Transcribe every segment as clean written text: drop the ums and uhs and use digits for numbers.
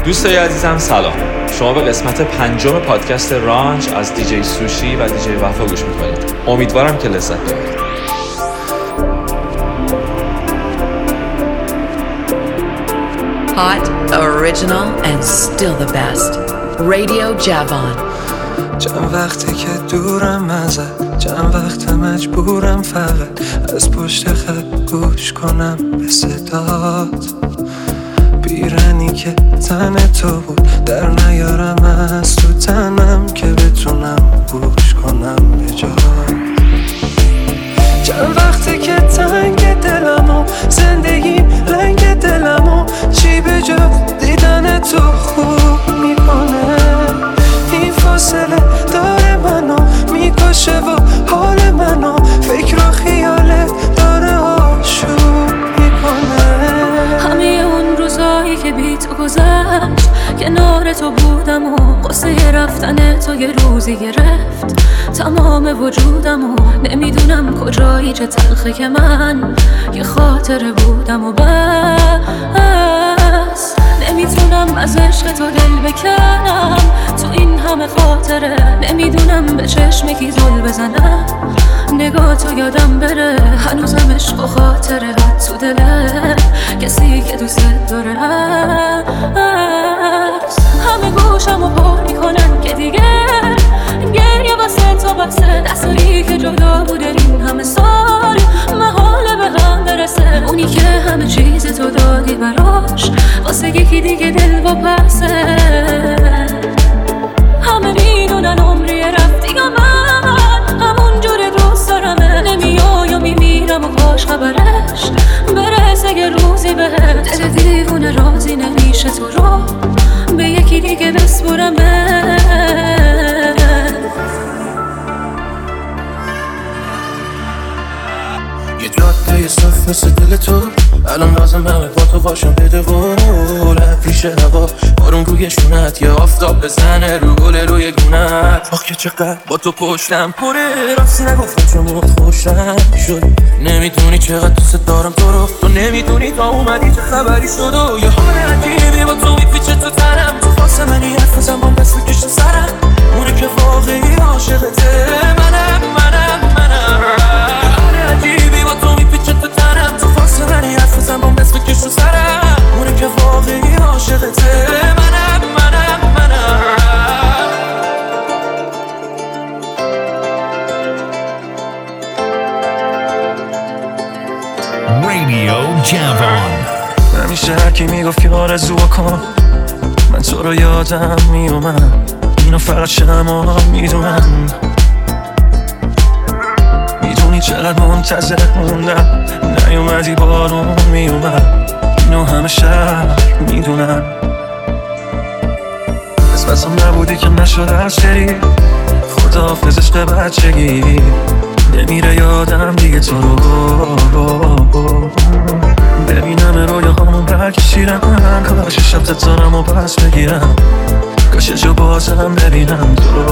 دوستای عزیزم سلام. شما به قسمت 5 پادکست رانچ از دیجی سوشی و دیجی وفا گوش میکنید. امیدوارم که لذت ببرید. Hot, original and still the best. Radio Javon. چند وقته که دورم ازت، چند وقت مجبورم فقط از پشت خط گوش کنم به صدات. پیرنی که تن تو بود در نیارم از تو تنم که بتونم گوش کنم به جات. چند وقته که تنگ دلمو، زندگیم رنگ دلمو، چی به جا دیدن تو خوب میکنه. این فاصله داره منو میکشه و حال منو فکر و خیالت داره آشوب میکنه. همه اون روزایی که بی تو گذشت، کنار تو بودم و قصه رفتن تو یه روزی گرفت تمام وجودم و نمیدونم کجایی، چه تلخه که من یه خاطره بودم و بس نمیتونم از عشق تو دل بکنم. تو این همه خاطره نمیدونم به چشم کی زل بزنم. نگاه تو یادم بره هنوزم عشق و خاطره تو دله کسی که دوست داره هست. همه گوشم و پر میکنن که دیگه گریه واسه تو بسه. دستایی که جدا بوده این همه سال محاله به هم برسه. اونی که همه چیز تو دادی براش واسه یکی دیگه دل با پسه. همه میدونن عمری رفتی یا من همون جور دوست دارمه. نمیای و میمیرم و کاش خبرش برسه یه روزی بهت. دل دیوونه راضی نمیشه تو رو به یکی دیگه بسپرمه. یه جاده صف مثل دل تو الان لازم همه با تو باشم بده قول. پیش هوا بارون روی شونت، یه آفتاب بزنه رو گل روی گونت. آخ که چقدر با تو پشتم پره، راستی نگفتم چون موت خوشم شد. نمیدونی چقدر دوست دارم تو رو، تو نمیدونی تا اومدی چه خبری شد. و یه حال عجیبی با تو میپیچه تو تنم. تو واسه منی حرف بزن با دست بکش تو سرم. اونه که واقعی عاشقته منم. عجیبی با تو میپیچه تو تنم. تو واسه منی حرف بزن با دست بکش تو سرم. اونه که واقعی عاشقته منم. Radio Javon. همیشه هرکی میگفت که آرزو کن، من تو رو یادم میومد. اینو فقط شما میدونم. میدونی چقدر منتظر موندم، نیومدی بارون میومد. اینو همه شهر میدونم. قسمتم نبودی که نشد از شری. خداحافظ عشق بچگی، نمیره یادم دیگه تو رو. ببینم رویاهامون برکشیرم، کاش شب تتارم و پس بگیرم، کاش جو بازم ببینم تو.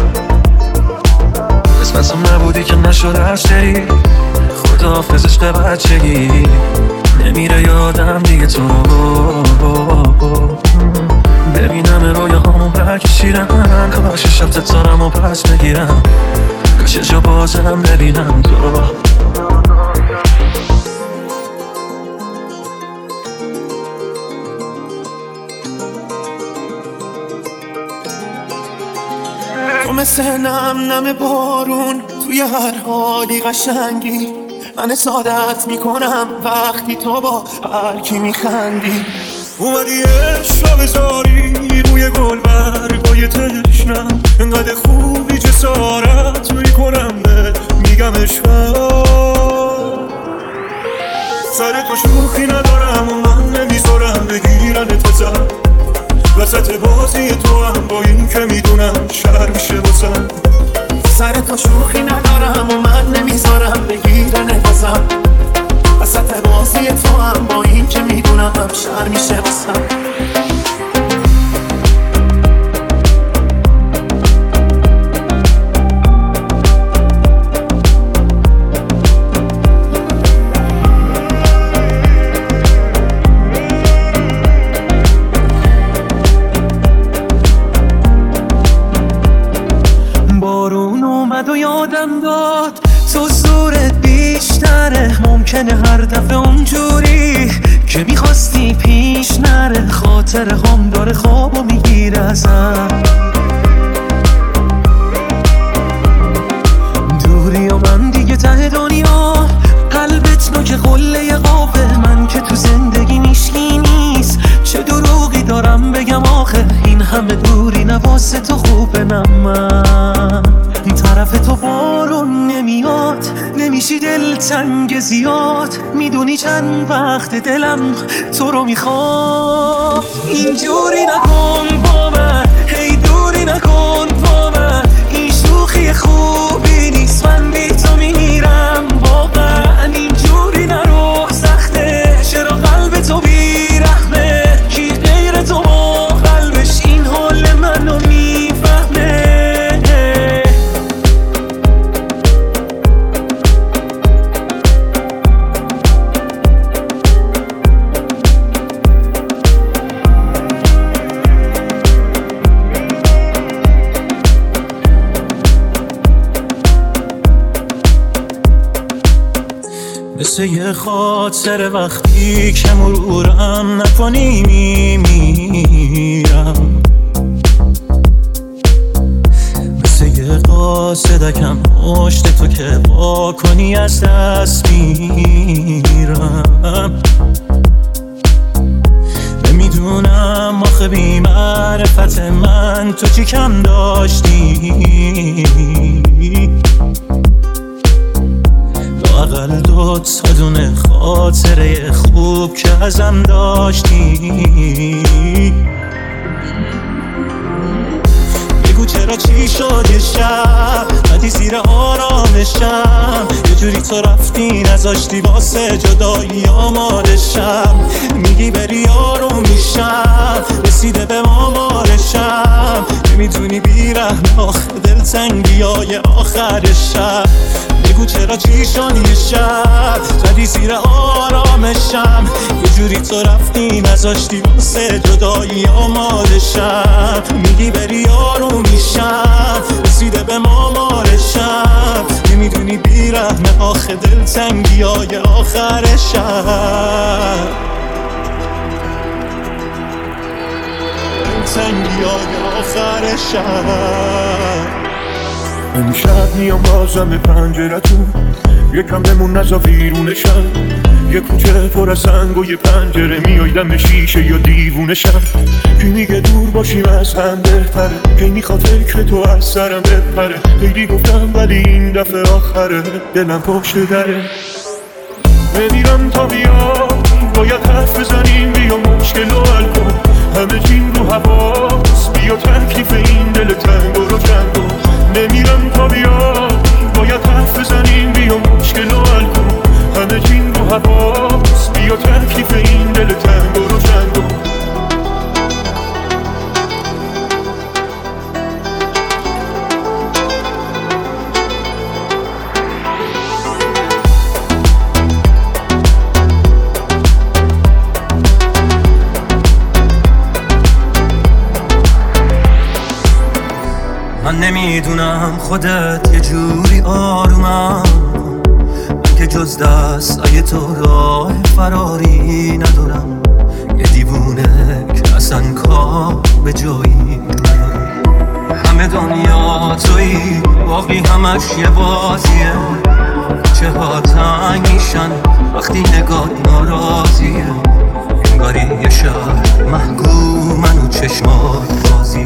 قسمتم نبودی که نشد از شری. خداحافظ عشق بچگی، نمیره یادم دیگه تو. ببینم رویاهامون برکشیرم، کاش شب تتارم و پس بگیرم، کاش جو بازم ببینم تو. تو مثل نم بارون توی هر حالی قشنگی. من حسادت میکنم وقتی تو با هر کی میخندی. اومدی عشق بذاری روی گل برگای تشنم. انقدر خوبی جسارت میکنم به میگم عشقم. سر تو شوخی ندارم و من نمیذارم بگیرن تزم. وسط بازی تو هم با این که میدونم شر میشه بسم. سر تو شوخی ندارم و من نمیذارم بگیرن تزم. وسط بازی تو هم با این که میدونم شر میشه بسم. هر دفعه اونجوری که میخواستی پیش نره، خاطر هم داره خوابو میگیره ازم. دوری و من دیگه ته دنیا، قلبت نوک قله قابه، من که تو زندگی میشکی نیست. چه دروغی دارم بگم آخه، این همه دوری نواسه تو خوبه. من طرف تو بارون نمیاد، نمیشی دلتنگ زیاد، میدونی چند وقت دلم تو رو میخواد. اینجوری نکن با من، هی دوری نکن با من، این شوخی خوبی نیست، من بی تو میمیرم واقعا. اینجوری نرو سخته، چرا قلب تو بیرحمه، کی غیر تو با قلبش این حال منو میفهمه. مثل یه خاطر وقتی که مرورم نکنی میمیرم، مثل یه قاصدکم پشت تو که با کنی از دست میرم. نمیدونم آخه بی معرفت من تو چی کم داشتی، لااقل 2 تا دونه خاطره خوب که ازم داشتی. بگو چرا چی شد یه شب بدی زیر آرامشم، یه جوری تو رفتی نذاشتی واسه جدایی آمادشم. میگی بری آروم میشم، رسیده به مامارشم، نمیدونی بیرحم آخه دلتنگی های آخر شب. بگو چرا چی شد یه شب زدی زیر آرامشم، یه جوری تو رفتی نذاشتی واسه جدایی آمادشم. میگی بری آروم میشم، رسیده به مامارشم، نمیدونی بیرحم آخه دلتنگی های آخر شب. دلتنگی های آخر شب. امشب میام بازم به پنجرتون، یکم بمون نزا ویرونشم، یه کوچه پر از سنگ و یه پنجره، میای دم شیشه یا دیوونشم. کی میگه دور باشیم از هم بهتره، کی میخواد فکر تو از سرم بپره. خیلی گفتم ولی این دفعه آخره، دلم پشت دره. نمیرم تا بیا، باید حرف بزنیم، بیا مشکل رو حل کن، همه چین رو حواس، بیا تکلیف این دل تنگ رو روشن کن. نمیرم تا بیا، باید حرف بزنیم، بیا مشکل رو حل کن، همه چین رو حواس، بیا تکلیف این دل تنگ رو روشن کن. من نمیدونم خودت یه جوری آرومم، من که جز دستای تو راه فراری ندارم. یه دیوونه که اصلا کار به جایی ندارم. همه دنیا تویی، باقی همش یه بازیه. چه ها تنگ میشن وقتی نگاه ناراضیه، انگاری یه شهر محکومن و چشمات بازیه.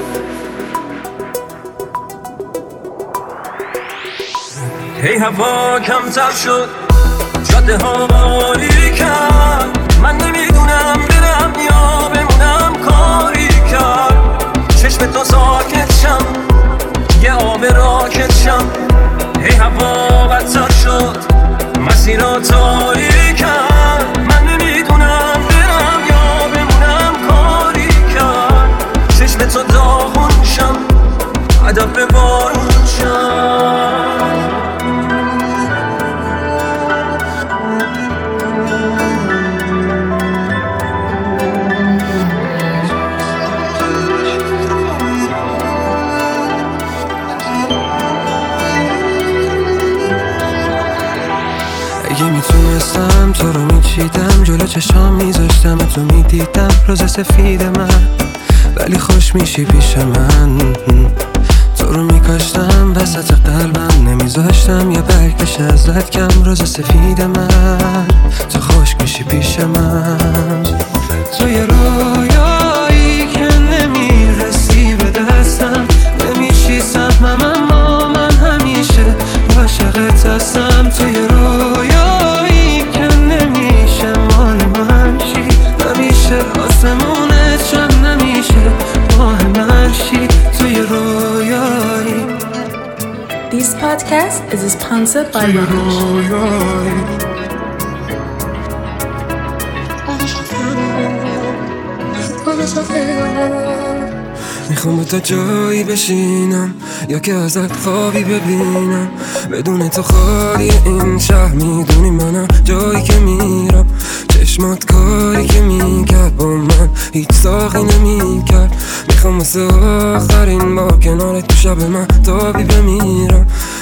هی هوا کمتر شد، جاده ها باریکن، من نمیدونم برم یا بمونم کاری کرد. چشم تو ساکت شم، یه آب راکت شم. هی هوا بدتر شد، مسیرها تاریکن، من نمیدونم برم یا بمونم کاری کرد. چشم تو داغون شم، هدف به بارون شم. اگه میتونستم تو رو میچیدم، جلو چشام میذاشتم تو میدیدم روز سفید من، ولی خوش میشی پیش من. تو رو میکاشتم وسط قلبم، نمیذاشتم یه برکش ازت کم روز سفید من. تو خوش میشی پیش من، تو یه رویایی که نمیرسی به دستم، نمیشی سهمم اما من همیشه عاشقت هستم. تو یه رویایی که نمیشه مال من شی، نمیشه آسمونت شد، نمیشه ماه من شی. تو یه رویایی. This podcast is sponsored by Ranch. میخوام با تو جایی بشینم یا که ازت خوابی ببینم، بدون تو خالی این شهر. میدونی منم جایی که میرم، چشمات کاری که میکرد با من هیچ ساقی نمیکرد. میخوام واسه آخرین با کنارت تو شب من تابی بمیرم.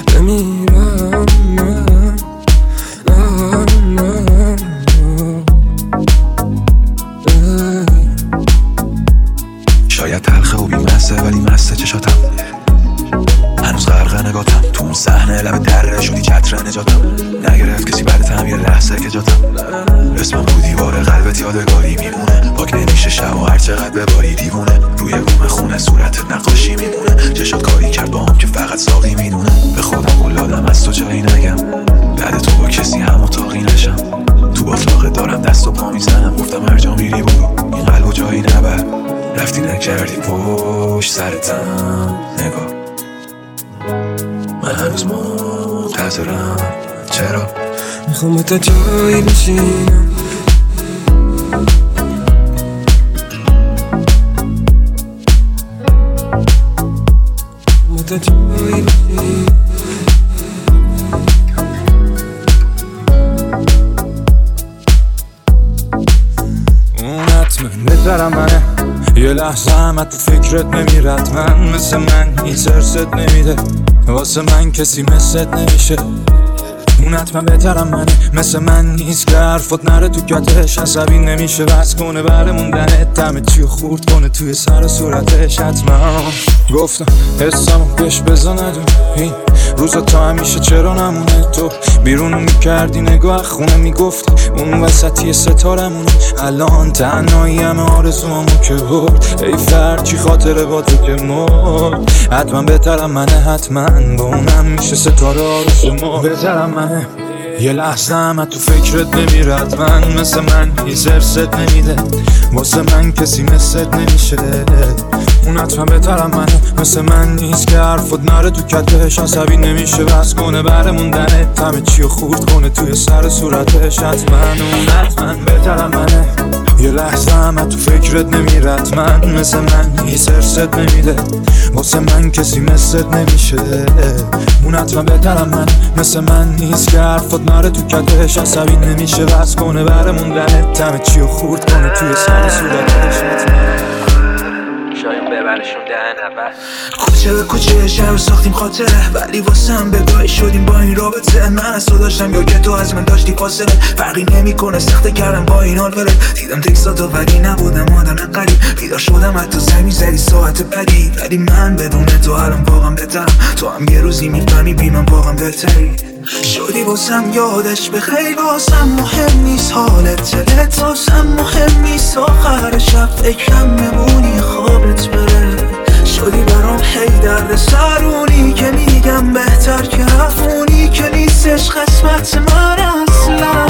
شاید تلخه و بیمسته ولی مسته چشاتم، هنوز غرق نگاتم تو اون صحنه لب دره شدی چتر نجاتم. نگرفت کسی بعدتم یه لحظه که جاتم، اسمم رو دیوار قلبت یادگاری میمونه. پاک نمیشه شب و هر چقدر بباری دیوونه، روی بوم خونه صورتت نقاشی میمونه. چشات کاری کرد با هم که فقط ساقی میدونه. به خودم قولادم از تو جایی نگم، بعد تو با کسی هم اتاقی نشم. تو باطلاقه دارم دست و پا میزنم، گفتم هر جا میری برو این قلب و جایی نبر. رفتی نکردی پشت سرتم نگاه، من هنوز منتظرم. چرا؟ میخوام با تو جایی بشینم، با تو جایی بشینم. اون حتما بهترم منه، یه لحظه هم تو فکرت نمیرد. من مثل من هیچ ارست نمیده، واسه من کسی مثلت نمیشه. اون حتما بهترم منه، مثل من نیست که حرفات نره تو کتش. عصبی نمیشه بس کنه بره موندنت، دمه چیو خورد کنه توی سر صورتش. حتما گفتم حسامو پیش بزا ندون، این روزا تا همیشه چرا نمونه. تو بیرونو میکردی نگاه خونه میگفتی اون وسطی ستارمونه. الان تنهایی همه آرزوامو که برد، ای فرد چی خاطره با تو که مرد. حتما بهترم منه، حتما با اونم میشه ستاره آرزومو. بهترم منه، یه لحظه هم تو فکرت نمیرد. من مثل من هیچ ارست نمیده، واسه من کسی مثلت نمیشه. اون حتما بهترم منه، مثل من نیست که حرفت نره تو کتش. عصبی نمیشه بس کنه بره موندنه، همه چیو خورد کنه توی سر صورتش. حتما اون حتما بهترم منه، یه لحظه هم تو فکرت نمیرد. من مثل من هیچ ارست نمیده، واسه من کسی مثلت نمیشه. اون حتما بهترم من، مثل من نیست که حرفت نره تو کتش. عصبی نمیشه بس کنه بره موندنه، همه چیو خورد کنه توی سر صورتش. شاید ببرشون دهن اول. کوچه به کوچه شهر رو ساختیم خاطره، ولی واسه هم بگاهی شدیم با این رابطه. من از تو داشتم یا که تو از من داشتی فاصله، فرقی نمیکنه سخته کردم با این حال بره. دیدم تکساتو ولی نبودم آدم قریب، بیدار شدم حتی زمین زدی ساعت بدی. ولی من بدون تو الان واقعا بهترم، تو هم یه روزی میفهمی بی من واقعا بهتری شدی. واسم یادش بخیر، واسم مهم نیست حالت دلت، واسم مهم نیست آخر شب فکرم میمونی خوابت بره. شدی برام هی درد سرونی که میگم بهتر که رفونی، که نیستش قسمت من اصلا.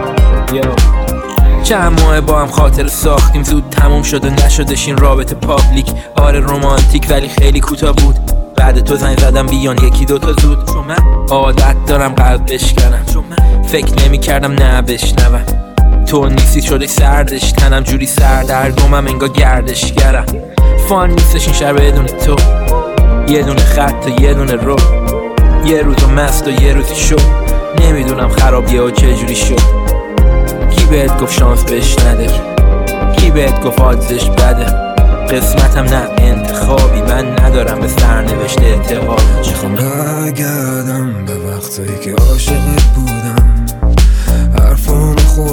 چند ماه با هم خاطر ساختیم، زود تموم شد و نشدش این رابطه پابلیک. آره رومانتیک ولی خیلی کوتاه بود، بعد تو زنگ زدم بیان یکی دوتا زود. چون من عادت دارم قلب بشکنم، چون من فکر نمی کردم نه بشنوم. تو نیستی شده سردش تنم جوری سردرگمم انگار گردشگرم. فان نیستش این شهر بدون تو، یه دونه خط و یه دونه رو، یه روزو مست و یه روزی شو. نمیدونم خرابیه و چجوری شد. کی بهت گفت شانس بهش نده، کی بهت گفت آدزش بده. قسمتم نه انتخابی، من ندارم به سرنوشت اعتقاد. میخوام برگردم به وقتایی که عاشقت بودم، حرفامو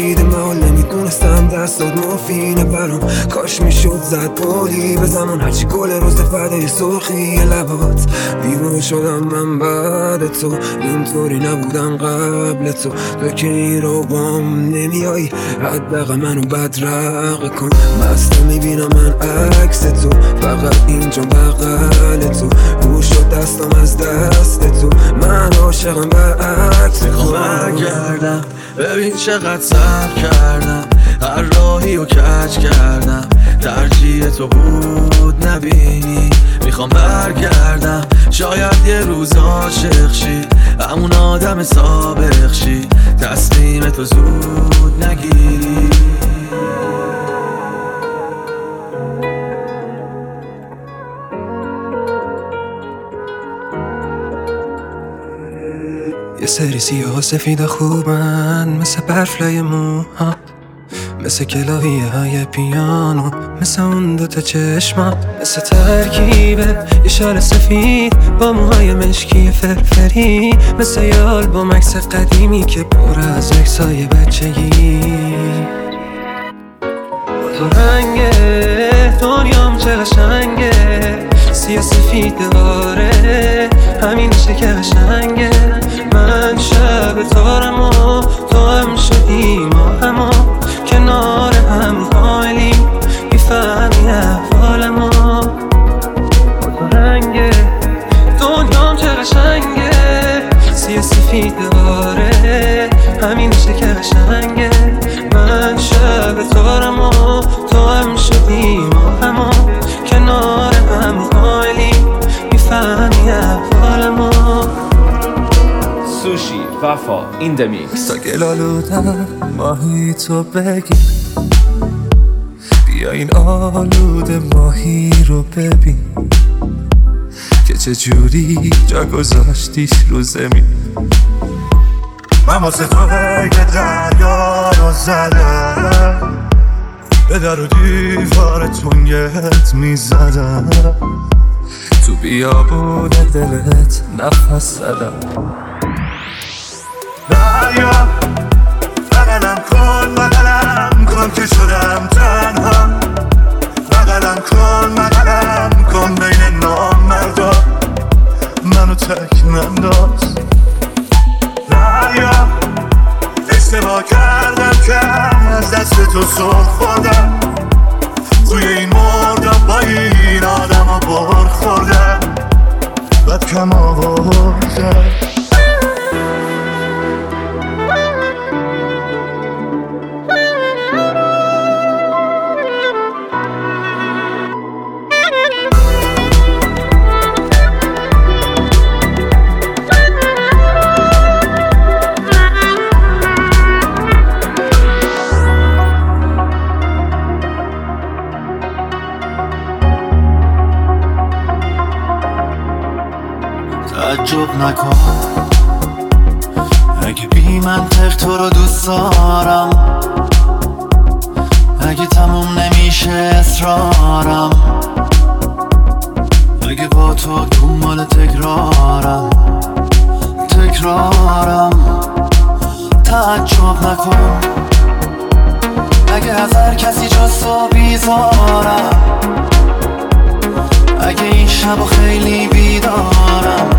دیده محال نمیدونستم دستات مفینه برام. کاش میشد زد پولی به زمان هرچی گل روز فردای سرخی لبات. دیوونه شدم من بعد تو، اینطوری نبودم قبل تو. تو که این رو بام نمیایی حداقل منو بدرق کن. مسته میبینم من عکس تو، فقط اینجا بغل تو. گوش شد دستم از دست تو، من عاشقم برعکس تو. برگردم ببین چقدر صبر کردم، هر راهی رو کج کردم. ترجیح تو بود نبینی، میخوام برگردم. شاید یه روز عاشق شی، همون آدم سابق شی. تصمیم تو زود نگیری. یه سری سیاه و سفید خوبن، مثل برف لای موها، مثل کلاهیه های پیانو، مثل اون دوتا چشما، مثل ترکیبه یه شال سفید با موهای مشکی فرفری، مثل یه آلبوم عکس قدیمی که پر از عکسای بچگی. تو رنگه دنیام چه قشنگه، سیاه سفید دواره همینشه که قشنگه. من شب تارم و تو هم شدی ما همو، کنار هم حالیم میفهمی احوالمو. تو رنگه دنیام چه قشنگه، سیاه سفید دواره همینشه که قشنگه. من شب تارم و تو هم شدی ما همو، کنار هم حالیم میفهمی احوالمو. سوشی وفا این دمیکس. تا گلالودم ماهی تو بگی، بیا این آلوده ماهی رو ببین که چجوری جا گذاشتیش رو زمین. من واسه تو که دریا رو زدم، به در و دیوار تنگت میزدم، تو بیابون دلت نفس زدم. دریا بغلم کن که شدم تنها. بغلم کن بین نامردا، منو تک ننداز. دریا اشتباه کردم که از دست تو سر خوردم، توی این مردم با این آدم ها بر خوردم، بد کم آوردم. تعجب نکن اگه بی منطق تو رو دوست دارم، اگه تموم نمیشه اصرارم، اگه با تو دنبال تکرارم. تعجب نکن اگه از هر کسی جز تو بیزارم، اگه این شب خیلی بیدارم،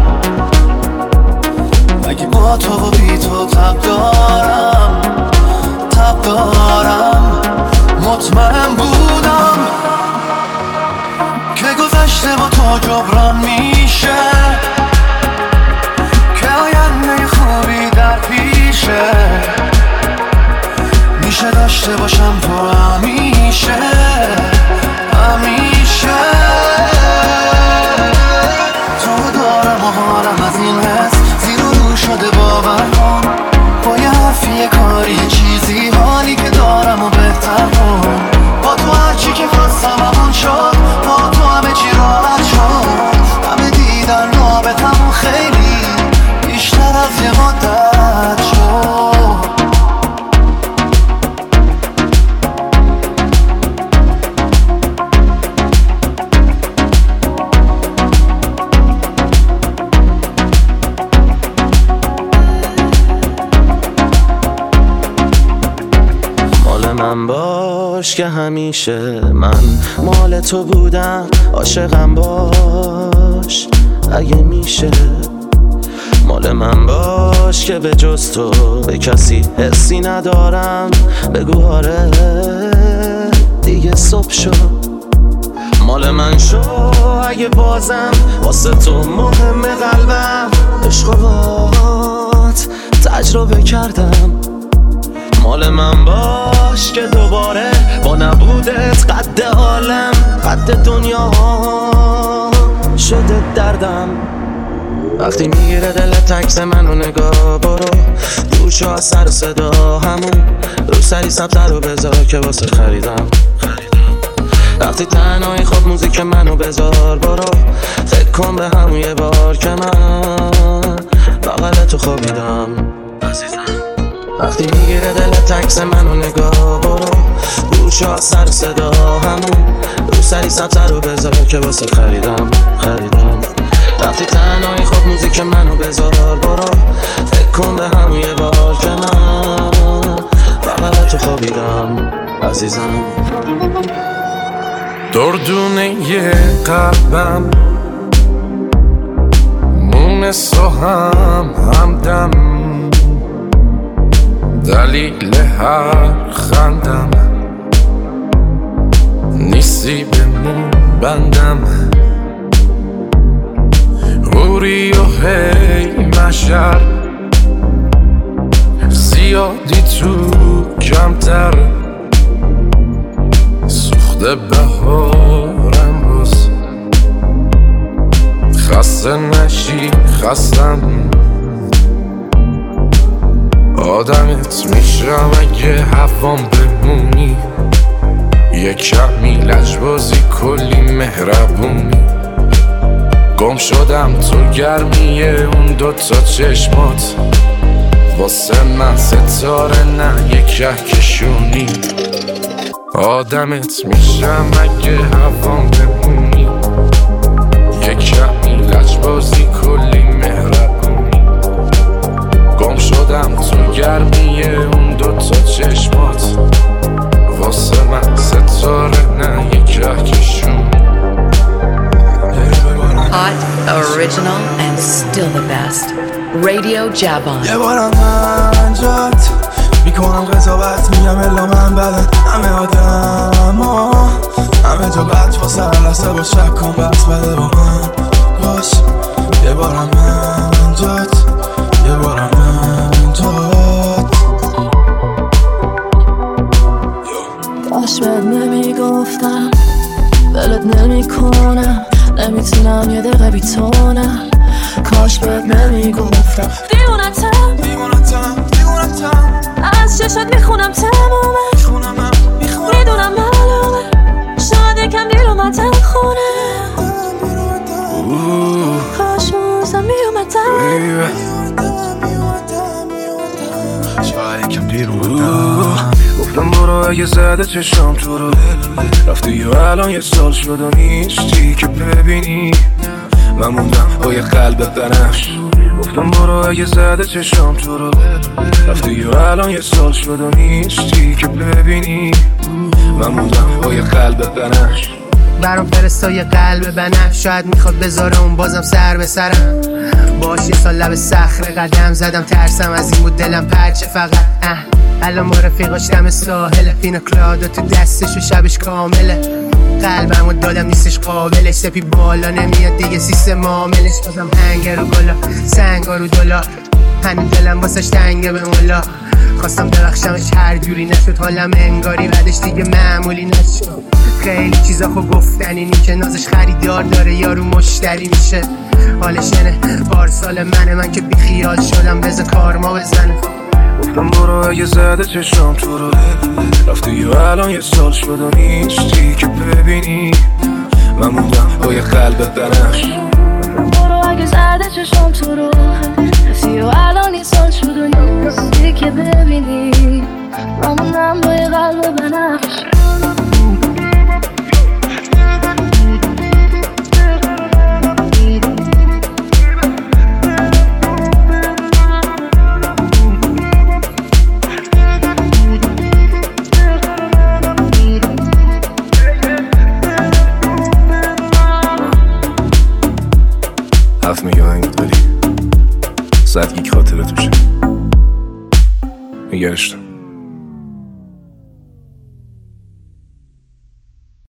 اگه با تو و بی تو تب دارم. مطمئن بودم که گذشته با تو جبران میشه، که آینده خوبی در پیشه، میشه داشته باشم تو همیشه. تو دارم و حالم از این حس زیر و رو شده، باور کن با یه حرفی یه کاری یه چیزی حالی که دارم و بهتر کن. با تو هرچی که خواستم همون شد، با تو همه چی راحت شد. همه دیدن رابطمون خیلی بیشتر از یه مدت شد. مال من باش که همیشه من مال تو بودم، عاشقم باش اگه میشه. مال من باش که به جز تو به کسی حسی ندارم، بگو آره دیگه صبح شد. مال من شو اگه بازم واسه تو مهم قلبم، عشق و باهات تجربه کردم. مال من باش که دوباره با نبودت قد عالم قد دنیا شده دردم. وقتی میگیره دلت عکس منو نگاه برو، گوشو از سر و صدا همون رو سری سبزه رو بذار که واسه خریدم. وقتی تنهایی خب موزیک منو بذار برو، فکر کن به همون یه بار که من بغل تو خوابیدم عزیزم. وقتی میگیره دلت عکس منو نگاه برو، گوشو از سر صدا همون رو سری سبزه رو بذار که واسه خریدم. وقتی تنهایی خب موزیک منو بذار برو، فکر کن به همون یه بار که من بغل تو خوابیدم عزیزم. دردونه یه قلبم مونس و همدم، دلیل هر خندم نیستی به مون بندم. غوری و هی مشر زیادی تو کمتر، سوخته بهارم باز خسته نشی خستم. آدمت میشم اگه هوام بمونی، یه کمی لجبازی کلی مهربونی. گم شدم تو گرمی اون دوتا چشمات، واسه من ستاره نه یه کهکشونی. آدمت میشم اگه هوام بمونی، یه کمی لجبازی کلی مهربونی. گم شدم تو گرمی اون دوتا چشمات، واسه من ستاره نه یه کهکشونی. Hot, original, and still the best. Radio Javon. یه بارم من جات میکنم قضاوت، میگم الا من بدن همه آدم ها همه جا بد واسه هر لحظه با شک کن بس بده با من باش. یه بارم من جات، یه بارم من جات. کاش بهت نمیگفتم ولت نمیکنم، نمیتونم یه دقیقه بی تو نه. کاش بهت نمیگفتم دیوونتم از چشات میخونم تمومه، میدونم معلومه شاید یکم دیر اومدم خونه. کاش موزم میومدم، شاید یکم دیر اومدم. گفتم برو اگه زده چشم تو رو، رفتی و الان یه سال شد و نیستی که ببینی. من موندم با یه قلب بنفش. گفتم برو اگه زده چشم تو رو، رفتی و الان یه سال شد و نیستی که ببینی. من موندم با یه قلب بنفش. برام فرستا یه قلب بنفش، شاید میخواد بذاره اون بازم سر به سرم. باش یه سال لب صخره قدم زدم، ترسم از این بود دلم پرچه فقط. الان ما رفیقاش دم ساحل، پینا کلادا تو دستش و شبش کامله. قلبمو دادم نیستش قابلش، سپی بالا نمیاد دیگه سیستم معاملش. بازم هنگر و گلا سنگا رو دلار، هنو دلم واسش تنگه به مولا. خواستم ببخشمش هر جوری نشد، حالم انگاری بعدش دیگه معمولی نشد. خیلی چیزا خو گفتنی نی که نازش خریدار داره یارو مشتری میشه. حالش اینه پارسال من که بی خیال شدم بذار کارما بزنه. گفتم برو اگه زده چشم تو رو، رفتی و الان یه سال شد و نیستی که ببینی. من موندم با یه قلب بنفش. برو اگه زده چشم تو رو، رفتی و الان یه سال شد و نیستی که ببینی. من موندم با یه قلب بنفش. 100 گیگ خاطره توشه. نگرش دار.